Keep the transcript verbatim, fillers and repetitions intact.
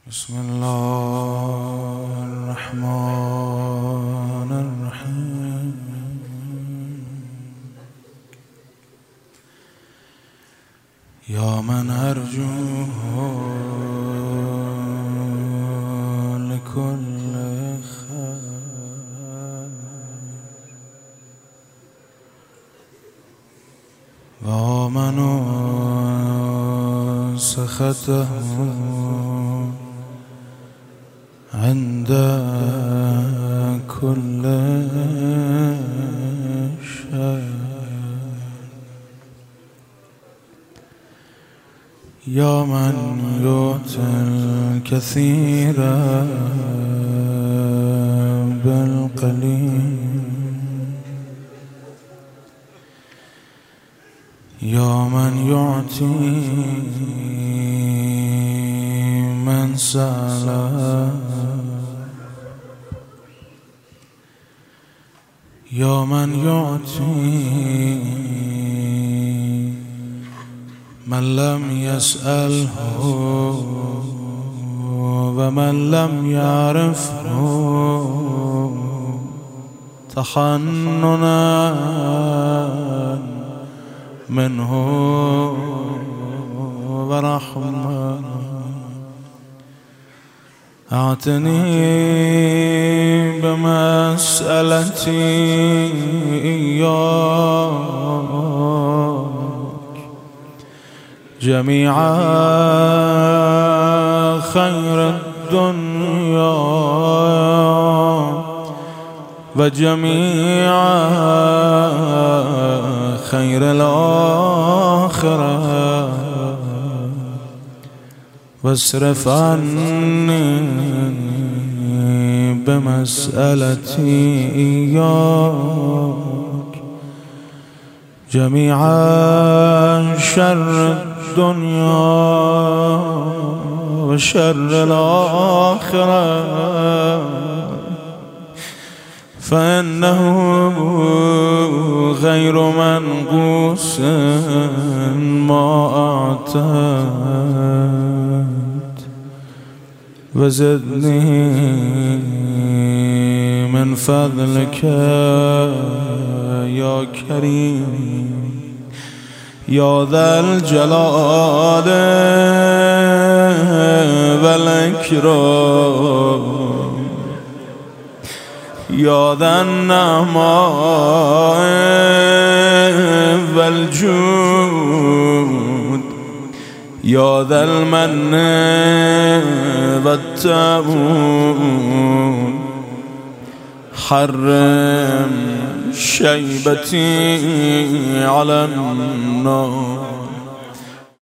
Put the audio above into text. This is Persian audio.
بسم الله الرحمن الرحيم. يا من أرجوه لكل خير ومن سخطه عند كل شيء. يا من يؤتي الكثير بالقليل. يا من يعطي من سأله. يا من يعطي من لم يسأله ومن لم يعرفه تحننا منه ورحمة. أعتني بمسألتي إياك جميع خير الدنيا وجميع خير الآخرة. واصرف عني بمسألتي إياك جميع شر الدنيا وشر الآخرة. فإنه غير منقوص ما أعطيت. وزدني من فضلك يا كريم يا ذا الجلال والإكرام يا ذا النعماء والجود يا ذا المن والتأمون. حرم شيبتي على النار